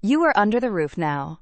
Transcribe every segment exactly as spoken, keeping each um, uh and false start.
You are under the roof now.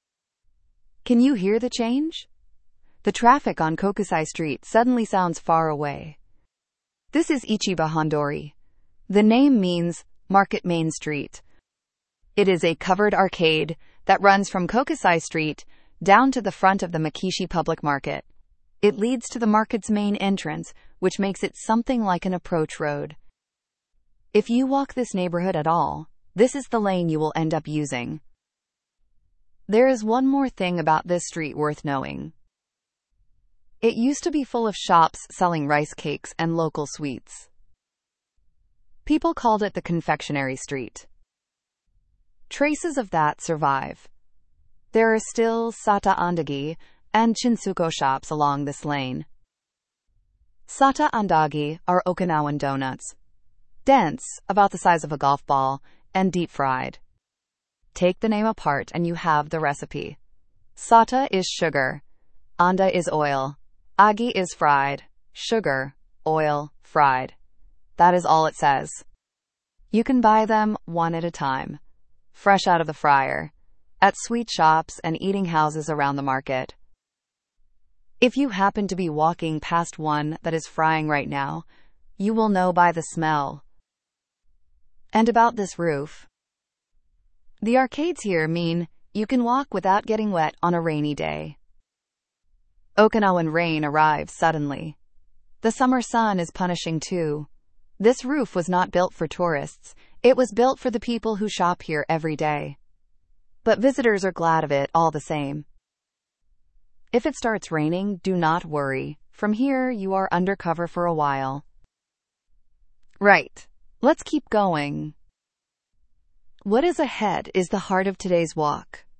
Can you hear the change? The traffic on Kokusai Street suddenly sounds far away. This is Ichiba Hondori. The name means Market Main Street. It is a covered arcade that runs from Kokusai Street down to the front of the Makishi Public Market. It leads to the market's main entrance, which makes it something like an approach road. If you walk this neighborhood at all, this is the lane you will end up using. There is one more thing about this street worth knowing. It used to be full of shops selling rice cakes and local sweets. People called it the Confectionery Street. Traces of that survive. There are still Sata Andagi and Shinsuko shops along this lane. Sata Andagi are Okinawan donuts. Dense, about the size of a golf ball, and deep-fried. Take the name apart and you have the recipe. Sata is sugar. Anda is oil. Agi is fried. Sugar, oil, fried. That is all it says. You can buy them one at a time, fresh out of the fryer, at sweet shops and eating houses around the market. If you happen to be walking past one that is frying right now, you will know by the smell. And about this roof. The arcades here mean you can walk without getting wet on a rainy day. Okinawan rain arrives suddenly. The summer sun is punishing too. This roof was not built for tourists. It was built for the people who shop here every day. But visitors are glad of it all the same. If it starts raining, do not worry. From here, you are under cover for a while. Right. Let's keep going. What is ahead is the heart of today's walk.